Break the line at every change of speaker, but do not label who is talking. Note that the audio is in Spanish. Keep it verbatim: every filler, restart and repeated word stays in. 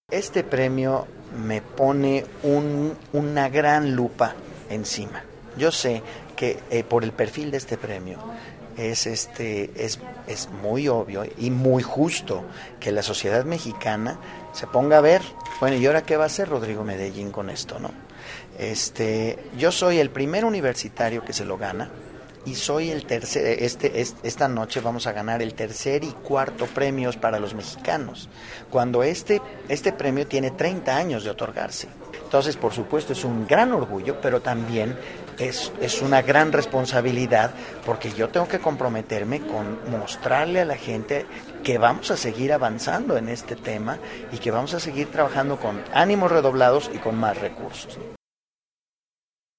Este premio me pone un, una gran lupa encima. Yo sé que eh, por el perfil de este premio es, este, es, es muy obvio y muy justo que la sociedad mexicana se ponga a ver, bueno, ¿y ahora qué va a hacer Rodrigo Medellín con esto, no? Este, yo soy el primer universitario que se lo gana. Y soy el tercer, este, este, esta noche vamos a ganar el tercer y cuarto premios para los mexicanos, cuando este, este premio tiene treinta años de otorgarse. Entonces, por supuesto, es un gran orgullo, pero también es, es una gran responsabilidad, porque yo tengo que comprometerme con mostrarle a la gente que vamos a seguir avanzando en este tema y que vamos a seguir trabajando con ánimos redoblados y con más recursos.